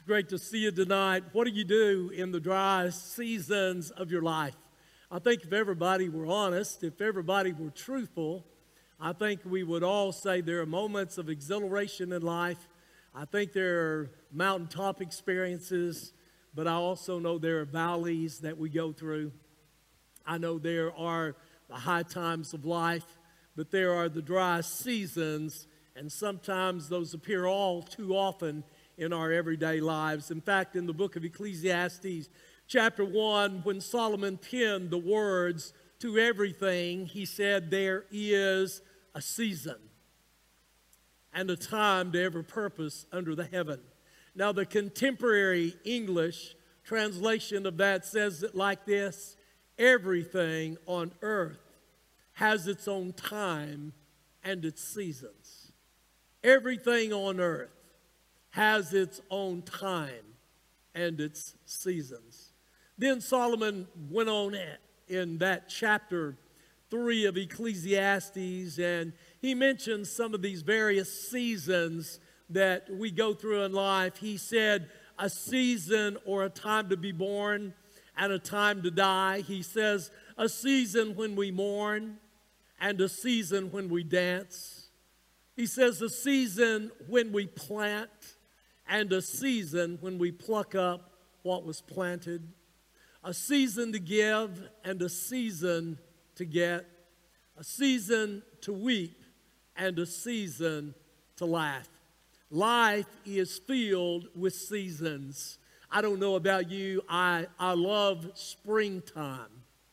Great to see you tonight. What do you do in the dry seasons of your life? I think if everybody were honest, if everybody were truthful, I think we would all say there are moments of exhilaration in life. I think there are mountaintop experiences, but I also know there are valleys that we go through. I know there are the high times of life, but there are the dry seasons, and sometimes those appear all too often in our everyday lives. In fact, in the book of Ecclesiastes, chapter 1, when Solomon penned the words to everything, he said, there is a season and a time to every purpose under the heaven. Now, the contemporary English translation of that says it like this: everything on earth has its own time and its seasons. Everything on earth has its own time and its seasons. Then Solomon went on in that chapter 3 of Ecclesiastes, and he mentions some of these various seasons that we go through in life. He said a season or a time to be born and a time to die. He says a season when we mourn and a season when we dance. He says a season when we plant and a season when we pluck up what was planted. A season to give and a season to get. A season to weep and a season to laugh. Life is filled with seasons. I don't know about you, I love springtime.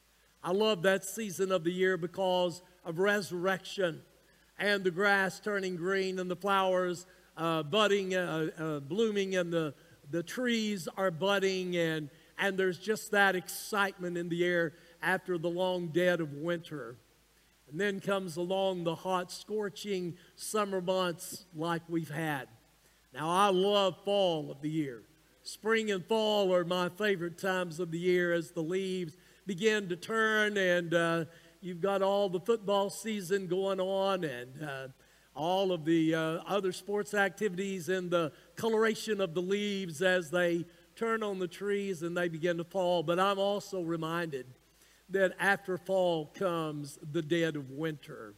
I love that season of the year because of resurrection and the grass turning green and the flowers budding, blooming, and the trees are budding, and there's just that excitement in the air after the long dead of winter. And then comes along the hot, scorching summer months like we've had. Now, I love fall of the year. Spring and fall are my favorite times of the year as the leaves begin to turn, and you've got all the football season going on, and all of the other sports activities and the coloration of the leaves as they turn on the trees and they begin to fall. But I'm also reminded that after fall comes the dead of winter.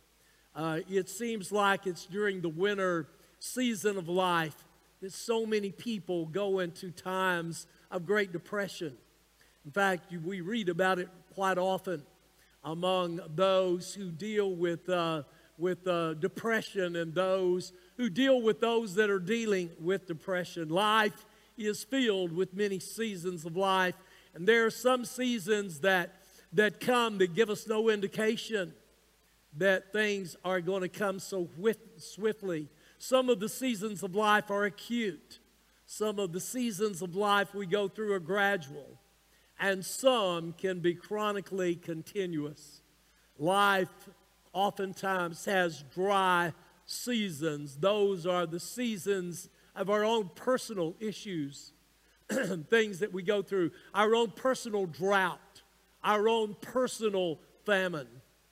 It seems like it's during the winter season of life that so many people go into times of great depression. In fact, we read about it quite often among those who deal with depression and those who deal with those that are dealing with depression. Life is filled with many seasons of life, and there are some seasons that come that give us no indication that things are going to come so swiftly. Some of the seasons of life are acute. Some of the seasons of life we go through are gradual, and some can be chronically continuous. Life oftentimes has dry seasons. Those are the seasons of our own personal issues, things that we go through, our own personal drought, our own personal famine.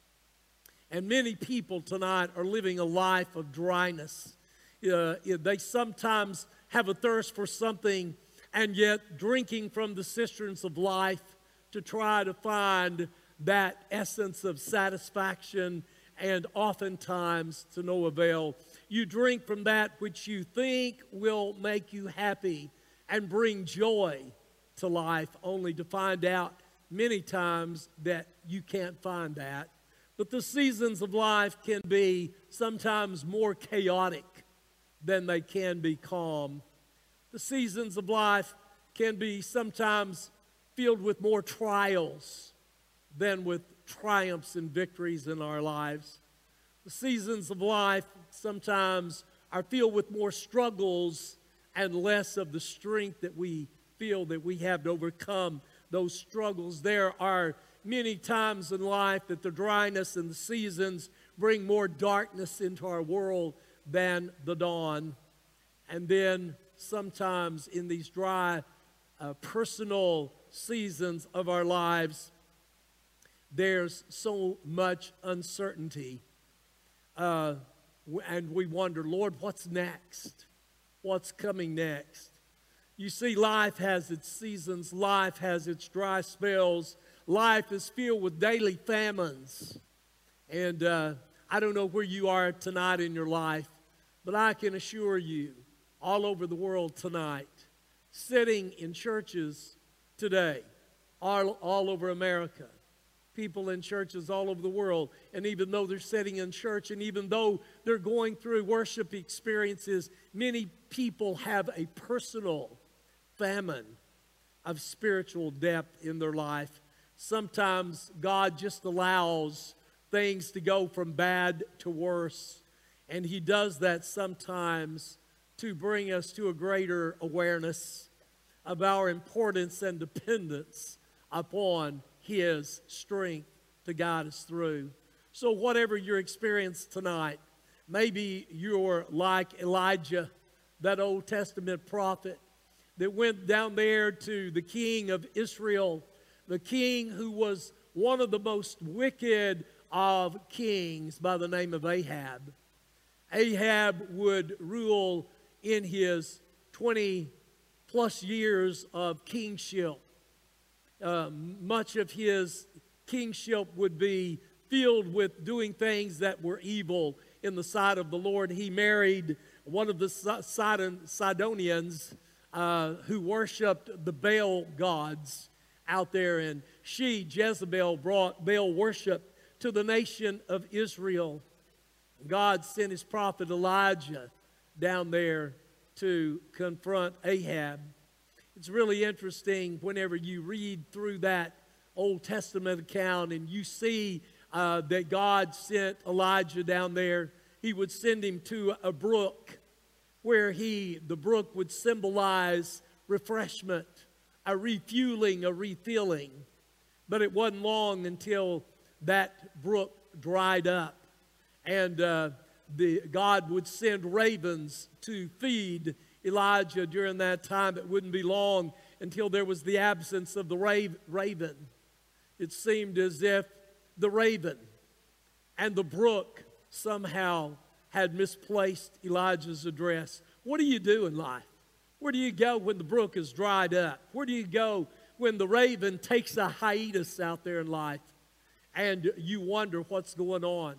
And many people tonight are living a life of dryness. They sometimes have a thirst for something, and yet drinking from the cisterns of life to try to find that essence of satisfaction, and oftentimes to no avail. You drink from that which you think will make you happy and bring joy to life, only to find out many times that you can't find that. But the seasons of life can be sometimes more chaotic than they can be calm. The seasons of life can be sometimes filled with more trials than with triumphs and victories in our lives. The seasons of life sometimes are filled with more struggles and less of the strength that we feel that we have to overcome those struggles. There are many times in life that the dryness and the seasons bring more darkness into our world than the dawn. And then sometimes in these dry personal seasons of our lives, there's so much uncertainty. And we wonder, Lord, what's next? What's coming next? You see, life has its seasons. Life has its dry spells. Life is filled with daily famines. And I don't know where you are tonight in your life, but I can assure you, all over the world tonight, sitting in churches today, all over America, people in churches all over the world, and even though they're sitting in church, and even though they're going through worship experiences, many people have a personal famine of spiritual depth in their life. Sometimes God just allows things to go from bad to worse, and He does that sometimes to bring us to a greater awareness of our importance and dependence upon His strength to guide us through. So whatever your experience tonight, maybe you're like Elijah, that Old Testament prophet that went down there to the king of Israel, the king who was one of the most wicked of kings by the name of Ahab. Ahab would rule in his 20-plus years of kingship. Much of his kingship would be filled with doing things that were evil in the sight of the Lord. He married one of the Sidonians who worshiped the Baal gods out there, and she, Jezebel, brought Baal worship to the nation of Israel. God sent His prophet Elijah down there to confront Ahab. It's really interesting whenever you read through that Old Testament account and you see that God sent Elijah down there. He would send him to a brook where the brook would symbolize refreshment, a refueling, a refilling. But it wasn't long until that brook dried up, and God would send ravens to feed Elijah during that time. It wouldn't be long until there was the absence of the raven. It seemed as if the raven and the brook somehow had misplaced Elijah's address. What do you do in life? Where do you go when the brook is dried up? Where do you go when the raven takes a hiatus out there in life and you wonder what's going on?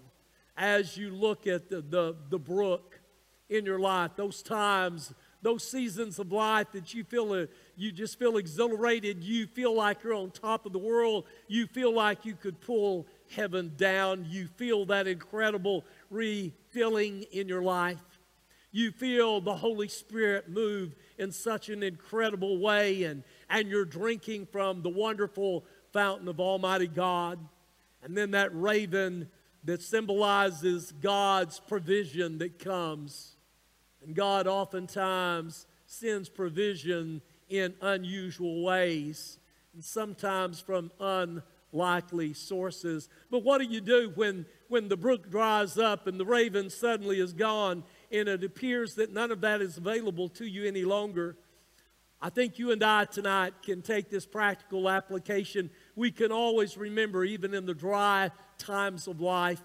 As you look at the brook in your life, those times, those seasons of life that you just feel exhilarated, you feel like you're on top of the world, you feel like you could pull heaven down, you feel that incredible refilling in your life. You feel the Holy Spirit move in such an incredible way, and you're drinking from the wonderful fountain of Almighty God. And then that raven that symbolizes God's provision that comes. And God oftentimes sends provision in unusual ways, and sometimes from unlikely sources. But what do you do when the brook dries up and the raven suddenly is gone and it appears that none of that is available to you any longer? I think you and I tonight can take this practical application. We can always remember, even in the dry times of life,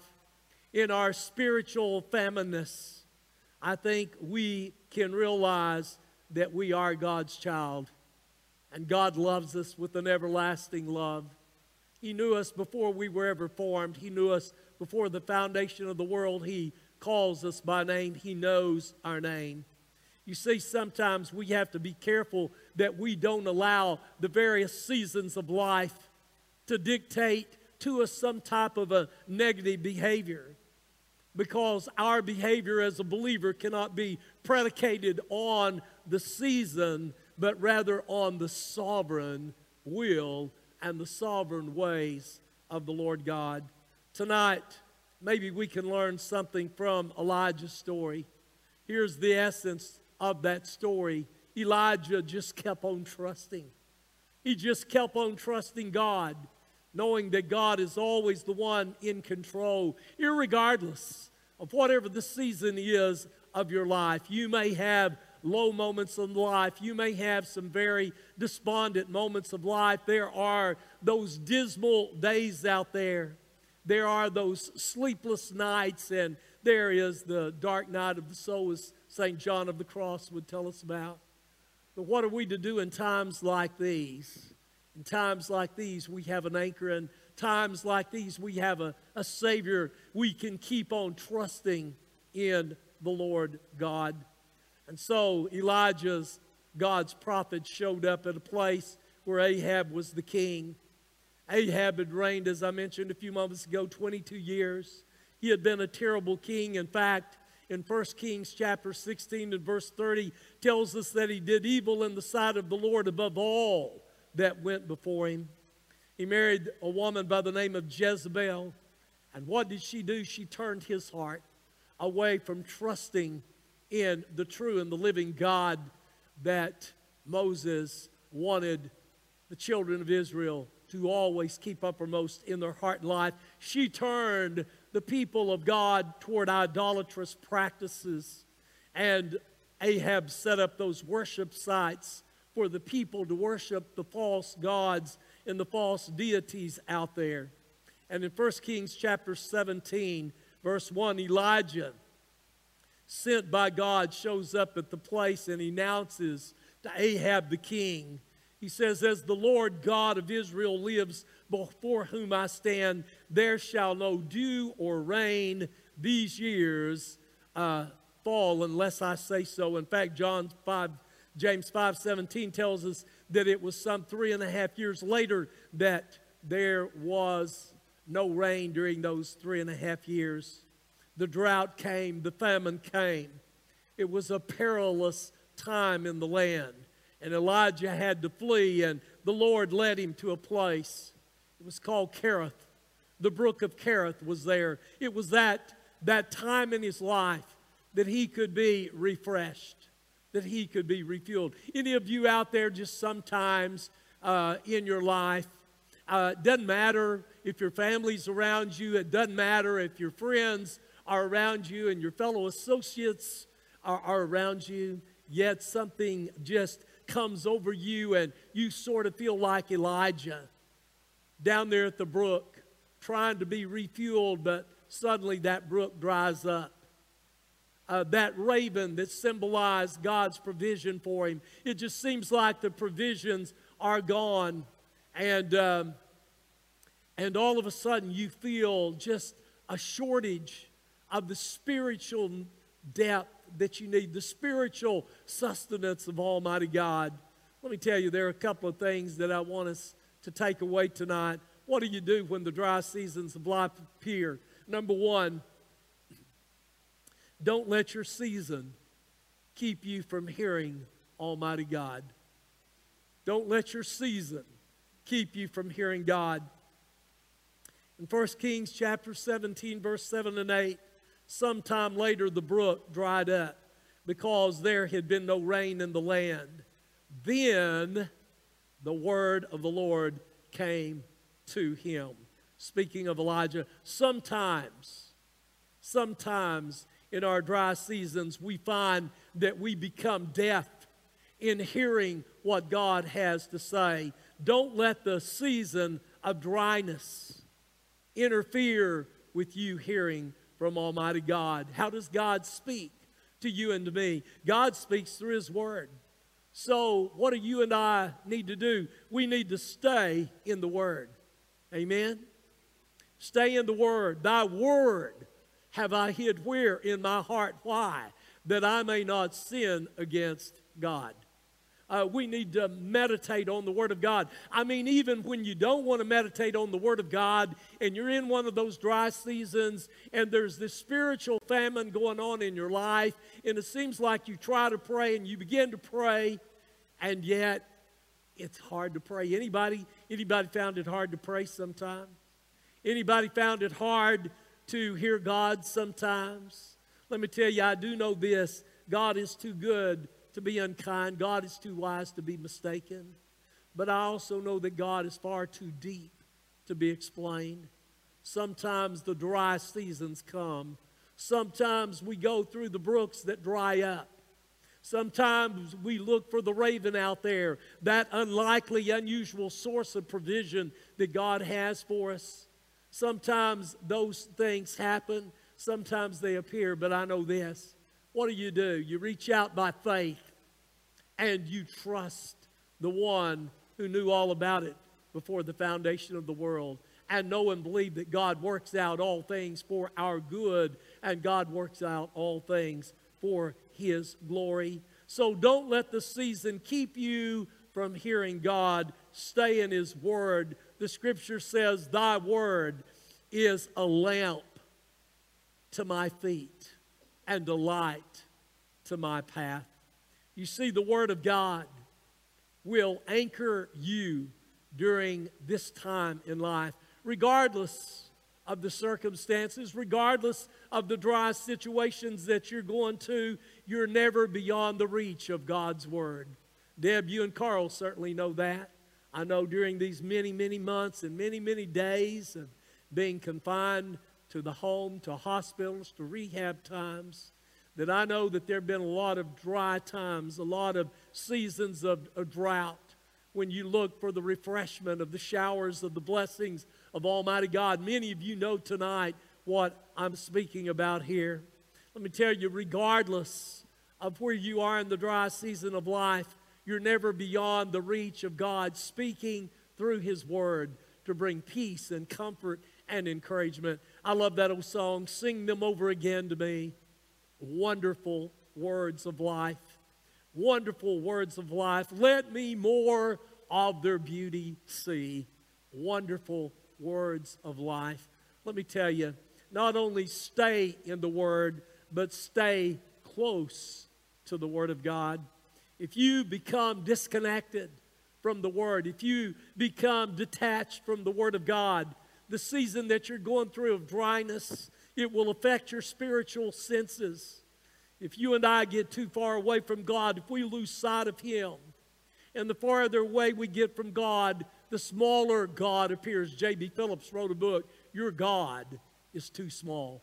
in our spiritual famenness, I think we can realize that we are God's child, and God loves us with an everlasting love. He knew us before we were ever formed. He knew us before the foundation of the world. He calls us by name. He knows our name. You see, sometimes we have to be careful that we don't allow the various seasons of life to dictate to us some type of a negative behavior, because our behavior as a believer cannot be predicated on the season, but rather on the sovereign will and the sovereign ways of the Lord God. Tonight, maybe we can learn something from Elijah's story. Here's the essence of that story. Elijah just kept on trusting. He just kept on trusting God, knowing that God is always the one in control, irregardless of whatever the season is of your life. You may have low moments in life. You may have some very despondent moments of life. There are those dismal days out there. There are those sleepless nights, and there is the dark night of the soul, as St. John of the Cross would tell us about. But what are we to do in times like these? In times like these, we have an anchor. In times like these, we have a Savior. We can keep on trusting in the Lord God. And so Elijah's, God's prophet, showed up at a place where Ahab was the king. Ahab had reigned, as I mentioned a few moments ago, 22 years. He had been a terrible king. In fact, in 1 Kings chapter 16 and verse 30 tells us that he did evil in the sight of the Lord above all that went before him. He married a woman by the name of Jezebel. And what did she do? She turned his heart away from trusting in the true and the living God that Moses wanted the children of Israel to always keep uppermost in their heart and life. She turned the people of God toward idolatrous practices, and Ahab set up those worship sites for the people to worship the false gods and the false deities out there. And in 1 Kings chapter 17, verse 1, Elijah, sent by God, shows up at the place and announces to Ahab the king. He says, "As the Lord God of Israel lives, before whom I stand, there shall no dew or rain these years fall unless I say so." In fact, James 5:17 tells us that it was some 3.5 years later that there was no rain during those 3.5 years. The drought came, the famine came. It was a perilous time in the land. And Elijah had to flee, and the Lord led him to a place. It was called Kerith. The brook of Kerith was there. It was that time in his life that he could be refreshed, that he could be refueled. Any of you out there just sometimes in your life, it doesn't matter if your family's around you, it doesn't matter if your friends are around you and your fellow associates are around you, yet something just comes over you and you sort of feel like Elijah down there at the brook trying to be refueled, but suddenly that brook dries up. That raven that symbolized God's provision for him, it just seems like the provisions are gone, and all of a sudden you feel just a shortage of the spiritual depth that you need, the spiritual sustenance of Almighty God. Let me tell you, there are a couple of things that I want us to take away tonight. What do you do when the dry seasons of life appear? Number one, don't let your season keep you from hearing Almighty God. Don't let your season keep you from hearing God. In 1 Kings chapter 17, verse 7 and 8, sometime later the brook dried up because there had been no rain in the land. Then the word of the Lord came to him. Speaking of Elijah, sometimes in our dry seasons we find that we become deaf in hearing what God has to say. Don't let the season of dryness interfere with you hearing from Almighty God. How does God speak to you and to me? God speaks through His Word. So what do you and I need to do? We need to stay in the Word. Amen? Stay in the Word. Thy Word have I hid where in my heart? Why? That I may not sin against God. We need to meditate on the Word of God. I mean, even when you don't want to meditate on the Word of God and you're in one of those dry seasons and there's this spiritual famine going on in your life and it seems like you try to pray and you begin to pray and yet it's hard to pray. Anybody found it hard to pray sometimes? Anybody found it hard to hear God sometimes? Let me tell you, I do know this. God is too good to be unkind. God is too wise to be mistaken. But I also know that God is far too deep to be explained. Sometimes the dry seasons come. Sometimes we go through the brooks that dry up. Sometimes we look for the raven out there, that unlikely, unusual source of provision that God has for us. Sometimes those things happen. Sometimes they appear, but I know this. What do? You reach out by faith and you trust the one who knew all about it before the foundation of the world, and know and believe that God works out all things for our good, and God works out all things for His glory. So don't let the season keep you from hearing God. Stay in His Word. The Scripture says, thy Word is a lamp to my feet and a light to my path. You see, the Word of God will anchor you during this time in life, regardless of the circumstances, regardless of the dry situations that you're going to. You're never beyond the reach of God's Word. Deb, you and Carl certainly know that. I know during these many, many months and many, many days of being confined to the home, to hospitals, to rehab times, that I know that there have been a lot of dry times, a lot of seasons of drought, when you look for the refreshment of the showers of the blessings of Almighty God. Many of you know tonight what I'm speaking about here. Let me tell you, regardless of where you are in the dry season of life, you're never beyond the reach of God speaking through His Word to bring peace and comfort and encouragement. I love that old song. Sing them over again to me. Wonderful words of life. Wonderful words of life. Let me more of their beauty see. Wonderful words of life. Let me tell you, not only stay in the Word, but stay close to the Word of God. If you become disconnected from the Word, if you become detached from the Word of God, the season that you're going through of dryness, it will affect your spiritual senses. If you and I get too far away from God, if we lose sight of Him, and the farther away we get from God, the smaller God appears. J.B. Phillips wrote a book, Your God is Too Small.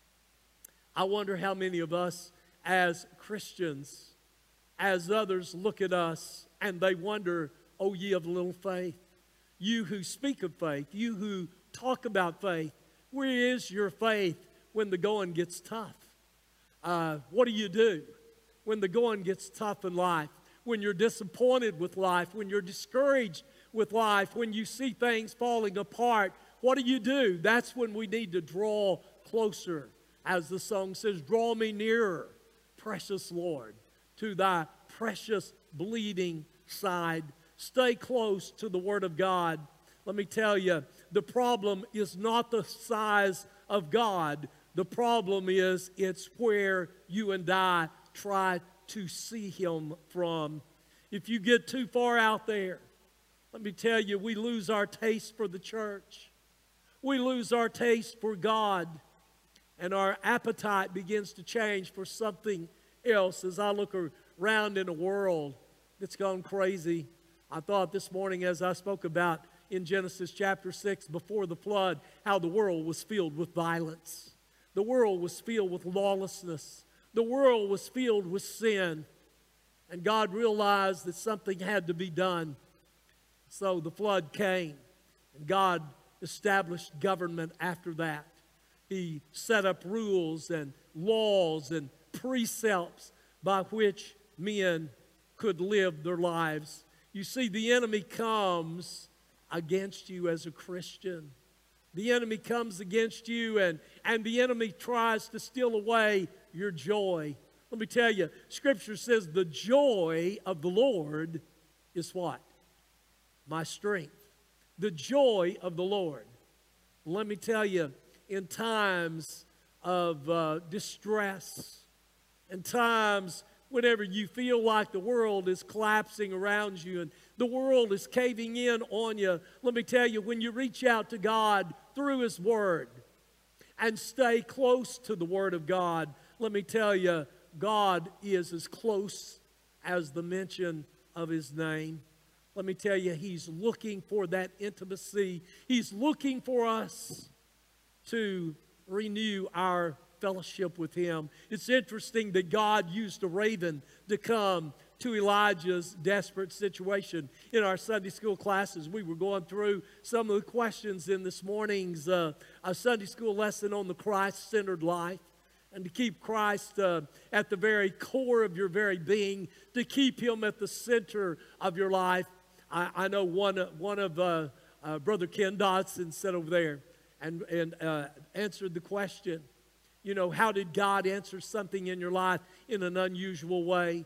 I wonder how many of us as Christians, as others look at us and they wonder, oh, ye of little faith, you who speak of faith, you who talk about faith, where is your faith when the going gets tough? What do you do when the going gets tough in life? When you're disappointed with life, when you're discouraged with life, when you see things falling apart, what do? That's when we need to draw closer. As the song says, draw me nearer, precious Lord, to thy precious bleeding side. Stay close to the Word of God. Let me tell you, the problem is not the size of God. The problem is it's where you and I try to see Him from. If you get too far out there, let me tell you, we lose our taste for the church. We lose our taste for God, and our appetite begins to change for something else. As I look around in a world that's gone crazy, I thought this morning as I spoke about in Genesis chapter 6 before the flood, how the world was filled with violence. The world was filled with lawlessness. The world was filled with sin. And God realized that something had to be done. So the flood came, and God established government after that. He set up rules and laws and precepts by which men could live their lives. You see, the enemy comes against you as a Christian. The enemy comes against you, and the enemy tries to steal away your joy. Let me tell you, Scripture says the joy of the Lord is what? My strength. The joy of the Lord. Let me tell you, in times of distress, in times whenever you feel like the world is collapsing around you and the world is caving in on you, let me tell you, when you reach out to God through His Word and stay close to the Word of God, let me tell you, God is as close as the mention of His name. Let me tell you, He's looking for that intimacy. He's looking for us to renew our fellowship with Him. It's interesting that God used a raven to come to Elijah's desperate situation. In our Sunday school classes, we were going through some of the questions in this morning's Sunday school lesson on the Christ-centered life. and to keep Christ at the very core of your very being, to keep Him at the center of your life. I know one of Brother Ken Dodson sat over there and answered the question, you know, how did God answer something in your life in an unusual way?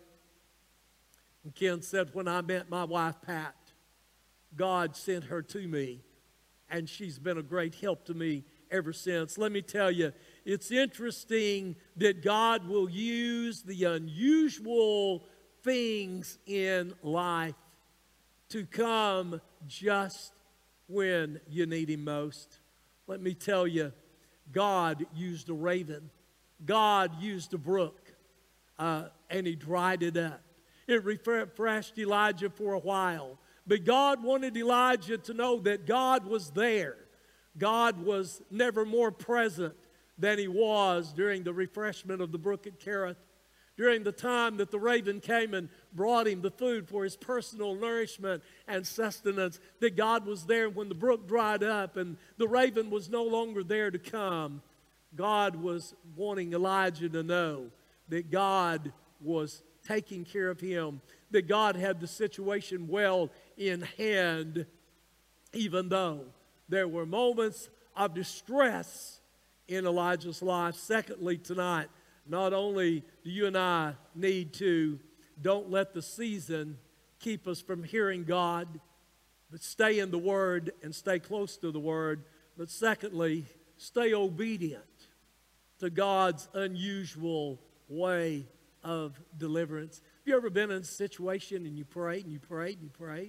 And Ken said, when I met my wife, Pat, God sent her to me, and she's been a great help to me ever since. Let me tell you, it's interesting that God will use the unusual things in life to come just when you need Him most. Let me tell you, God used a raven. God used a brook, and He dried it up. It refreshed Elijah for a while. But God wanted Elijah to know that God was there. God was never more present than He was during the refreshment of the brook at Kerith. During the time that the raven came and brought him the food for his personal nourishment and sustenance, that God was there when the brook dried up and the raven was no longer there to come. God was wanting Elijah to know that God was taking care of him, that God had the situation well in hand, even though there were moments of distress in Elijah's life. Secondly, tonight, not only do you and I need to don't let the season keep us from hearing God, but stay in the Word and stay close to the Word. But secondly, stay obedient to God's unusual way of deliverance. Have you ever been in a situation and you prayed and you prayed and you prayed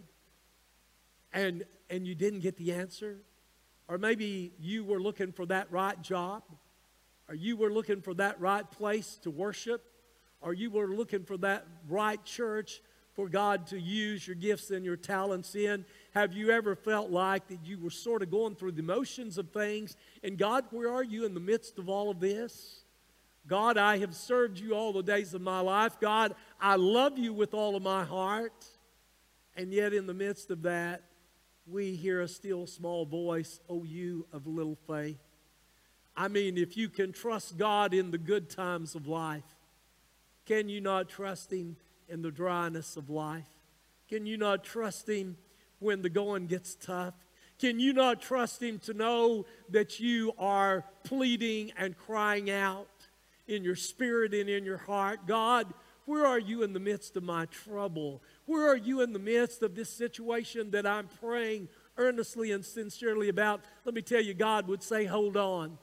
and you didn't get the answer? Or maybe you were looking for that right job, or you were looking for that right place to worship, or you were looking for that right church for God to use your gifts and your talents in. Have you ever felt like that you were sort of going through the motions of things, and God, where are you in the midst of all of this? God, I have served you all the days of my life. God, I love you with all of my heart. And yet in the midst of that, we hear a still small voice, "O you of little faith." I mean, if you can trust God in the good times of life, can you not trust Him in the dryness of life? Can you not trust Him when the going gets tough? Can you not trust Him to know that you are pleading and crying out in your spirit and in your heart? God, where are you in the midst of my trouble? Where are you in the midst of this situation that I'm praying earnestly and sincerely about? Let me tell you, God would say, hold on.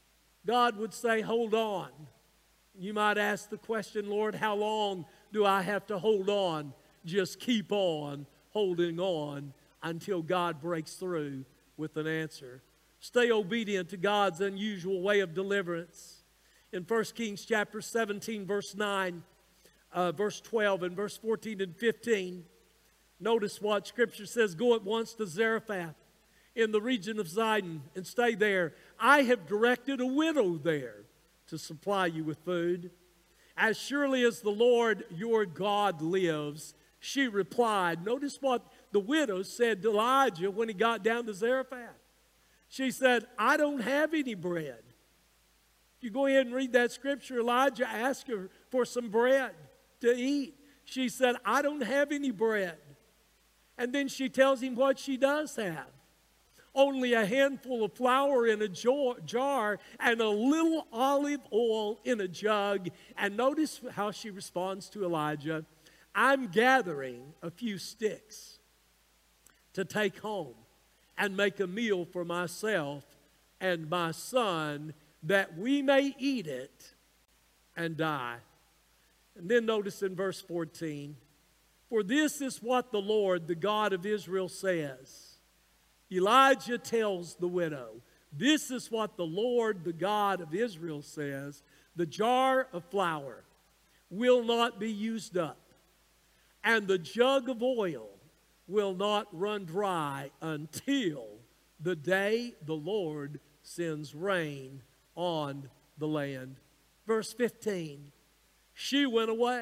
God would say, hold on. You might ask the question, Lord, how long do I have to hold on? Just keep on holding on until God breaks through with an answer. Stay obedient to God's unusual way of deliverance. In 1 Kings chapter 17, verse 9, verse 12, and verse 14 and 15, notice what Scripture says. Go at once to Zarephath in the region of Zidon and stay there. I have directed a widow there to supply you with food. As surely as the Lord your God lives, she replied. Notice what the widow said to Elijah when he got down to Zarephath. She said, I don't have any bread. If you go ahead and read that scripture, Elijah asked her for some bread to eat. She said, I don't have any bread. And then she tells him what she does have. Only a handful of flour in a jar and a little olive oil in a jug. And notice how she responds to Elijah. I'm gathering a few sticks to take home and make a meal for myself and my son, that we may eat it and die. And then notice in verse 14, for this is what the Lord, the God of Israel, says. Elijah tells the widow, this is what the Lord, the God of Israel, says. The jar of flour will not be used up, and the jug of oil will not run dry until the day the Lord sends rain on the land. Verse 15, she went away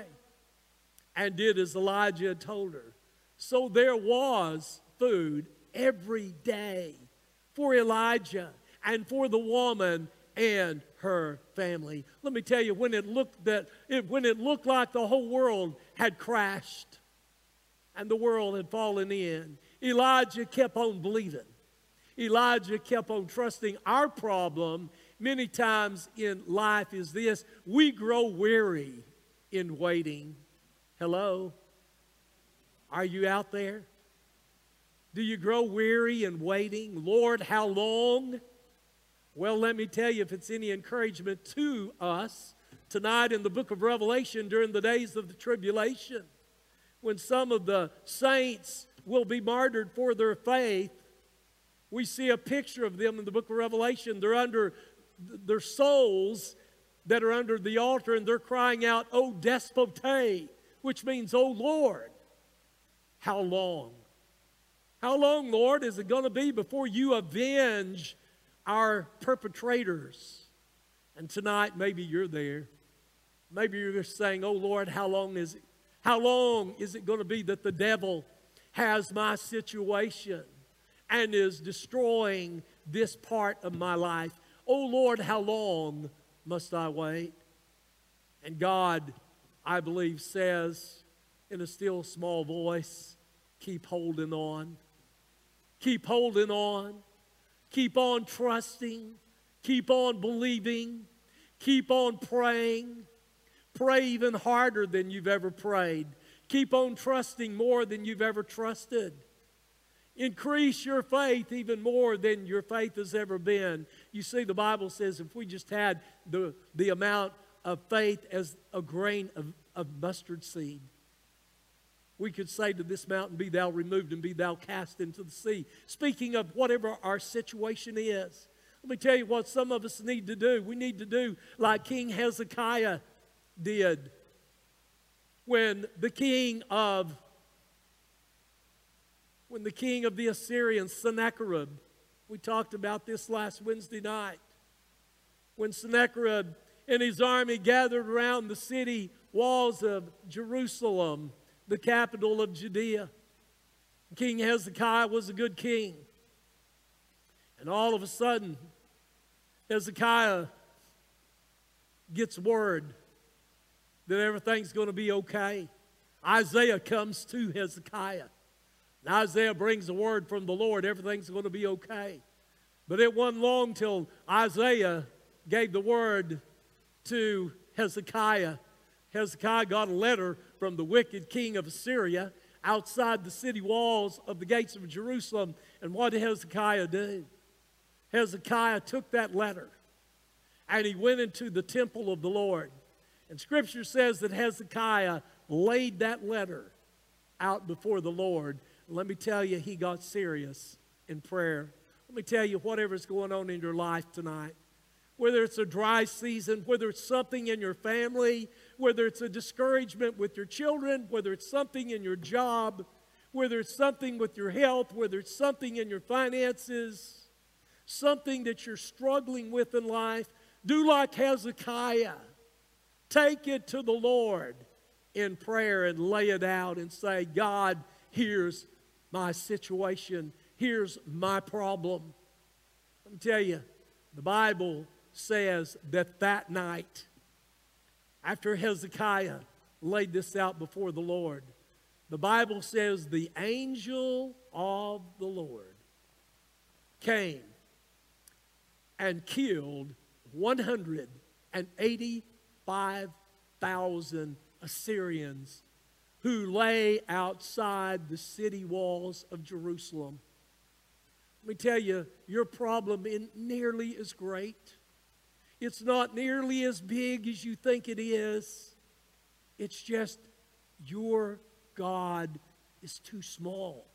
and did as Elijah had told her. So there was food every day for Elijah and for the woman and her family. Let me tell you, when it looked like the whole world had crashed and the world had fallen in, Elijah kept on believing. Elijah kept on trusting. Our problem many times in life is this: we grow weary in waiting. Hello? Are you out there? Do you grow weary in waiting? Lord, how long? Well, let me tell you, if it's any encouragement to us, tonight in the book of Revelation, during the days of the tribulation, when some of the saints will be martyred for their faith, we see a picture of them in the book of Revelation. They're under their souls that are under the altar, and they're crying out, "O despote," which means, "O Lord, how long? How long, Lord, is it going to be before you avenge our perpetrators?" And tonight, maybe you're there. Maybe you're just saying, "Oh Lord, how long is it going to be that the devil has my situation and is destroying this part of my life? Oh Lord, how long must I wait?" And God, I believe, says in a still small voice, keep holding on. Keep holding on. Keep on trusting. Keep on believing. Keep on praying. Pray even harder than you've ever prayed. Keep on trusting more than you've ever trusted. Increase your faith even more than your faith has ever been. You see, the Bible says if we just had the amount of faith as a grain of mustard seed, we could say to this mountain, "Be thou removed and be thou cast into the sea." Speaking of whatever our situation is, let me tell you what some of us need to do. We need to do like King Hezekiah did when the king of the Assyrians, Sennacherib, we talked about this last Wednesday night, when Sennacherib and his army gathered around the city walls of Jerusalem, the capital of Judea. King Hezekiah was a good king. And all of a sudden, Hezekiah gets word that everything's going to be okay. Isaiah comes to Hezekiah. And Isaiah brings the word from the Lord, everything's going to be okay. But it wasn't long till Isaiah gave the word to Hezekiah. Hezekiah got a letter from the wicked king of Assyria outside the city walls of the gates of Jerusalem. And what did Hezekiah do? Hezekiah took that letter and he went into the temple of the Lord. And Scripture says that Hezekiah laid that letter out before the Lord. Let me tell you, he got serious in prayer. Let me tell you, whatever's going on in your life tonight, whether it's a dry season, whether it's something in your family, whether it's a discouragement with your children, whether it's something in your job, whether it's something with your health, whether it's something in your finances, something that you're struggling with in life, do like Hezekiah. Take it to the Lord in prayer and lay it out and say, "God, here's my situation. Here's my problem." Let me tell you, the Bible says that that night, after Hezekiah laid this out before the Lord, the Bible says the angel of the Lord came and killed 185,000 Assyrians who lay outside the city walls of Jerusalem. Let me tell you, your problem isn't nearly as great. It's not nearly as big as you think it is. It's just your God is too small.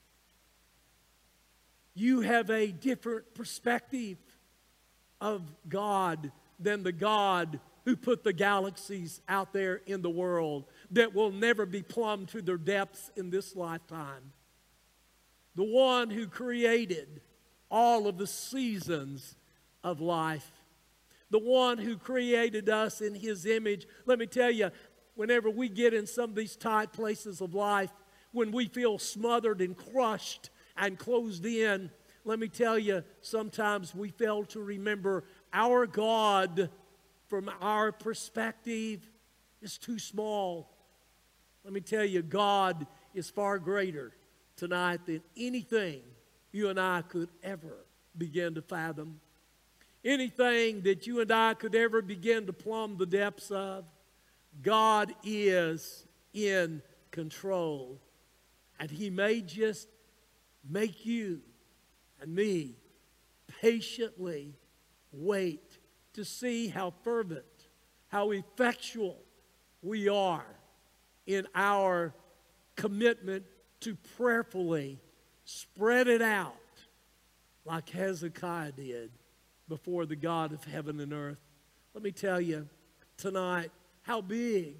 You have a different perspective of God than the God who put the galaxies out there in the world that will never be plumbed to their depths in this lifetime. The one who created all of the seasons of life. The one who created us in His image. Let me tell you, whenever we get in some of these tight places of life, when we feel smothered and crushed and closed in, let me tell you, sometimes we fail to remember our God, from our perspective, is too small. Let me tell you, God is far greater tonight than anything you and I could ever begin to fathom. Anything that you and I could ever begin to plumb the depths of, God is in control. And He may just make you and me patiently wait to see how fervent, how effectual we are in our commitment to prayerfully spread it out like Hezekiah did before the God of heaven and earth. Let me tell you tonight, how big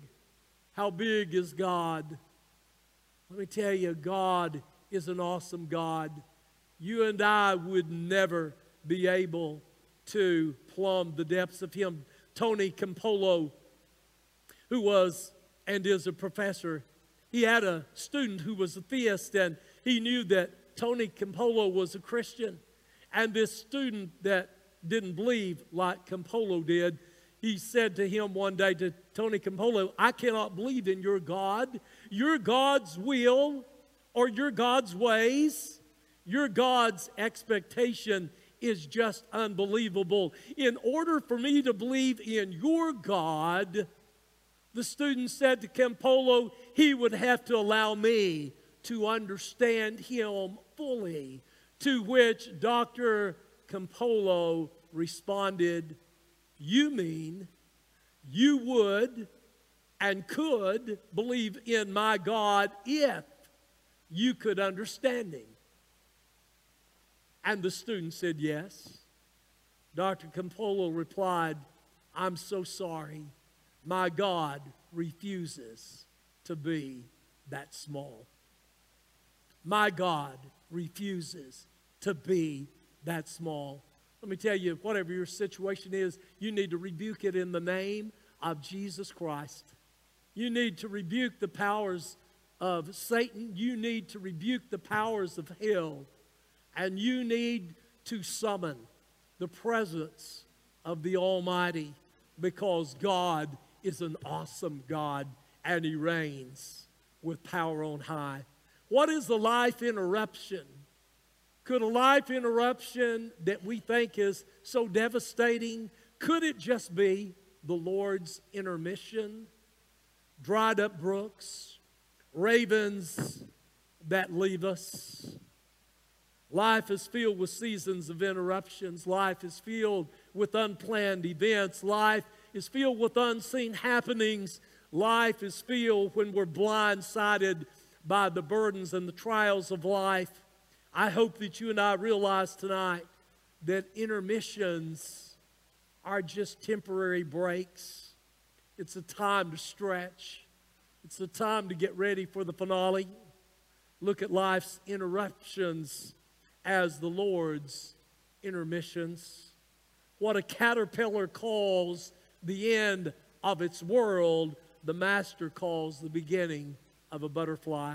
is God? Let me tell you, God is an awesome God. You and I would never be able to plumb the depths of Him. Tony Campolo, who was and is a professor, he had a student who was a theist, and he knew that Tony Campolo was a Christian. And this student that didn't believe like Campolo did, he said to him one day, to Tony Campolo, I cannot believe in your God, your God's will, or your God's ways. Your God's expectation is just unbelievable. In order for me to believe in your God, the student said to Campolo, he would have to allow me to understand Him fully. To which Dr. Campolo responded, you mean you would and could believe in my God if you could understand Him? And the student said, yes. Dr. Campolo replied, I'm so sorry. My God refuses to be that small. My God refuses to be that small. Let me tell you, whatever your situation is, you need to rebuke it in the name of Jesus Christ. You need to rebuke the powers of Satan. You need to rebuke the powers of hell. And you need to summon the presence of the Almighty, because God is an awesome God and He reigns with power on high. What is a life interruption? Could a life interruption that we think is so devastating, could it just be the Lord's intermission? Dried up brooks, ravens that leave us. Life is filled with seasons of interruptions. Life is filled with unplanned events. Life is filled with unseen happenings. Life is filled when we're blindsided by the burdens and the trials of life. I hope that you and I realize tonight that intermissions are just temporary breaks. It's a time to stretch. It's a time to get ready for the finale. Look at life's interruptions as the Lord's intermissions. What a caterpillar calls the end of its world, the Master calls the beginning of a butterfly.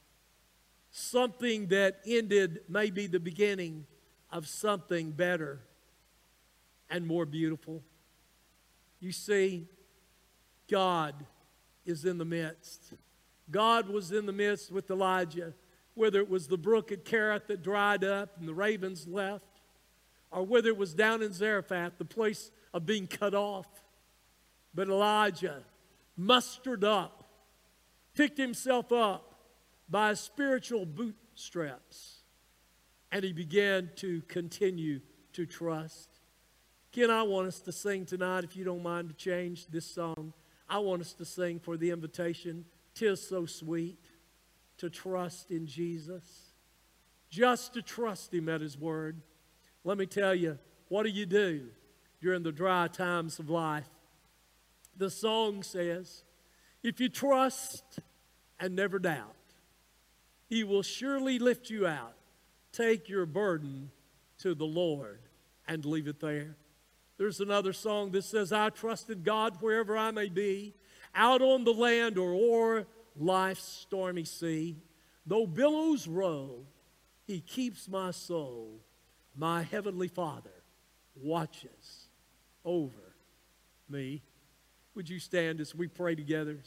Something that ended may be the beginning of something better and more beautiful. You see, God is in the midst. God was in the midst with Elijah, whether it was the brook at Kerith that dried up and the ravens left, or whether it was down in Zarephath, the place of being cut off. But Elijah mustered up, picked himself up by his spiritual bootstraps, and he began to continue to trust. Ken, I want us to sing tonight, if you don't mind to change this song. I want us to sing for the invitation, "'Tis so sweet to trust in Jesus," just to trust Him at His word. Let me tell you, what do you do during the dry times of life? The song says, if you trust and never doubt, He will surely lift you out. Take your burden to the Lord and leave it there. There's another song that says, I trust in God wherever I may be, out on the land or o'er life's stormy sea. Though billows roll, He keeps my soul. My heavenly Father watches over me. Would you stand as we pray together?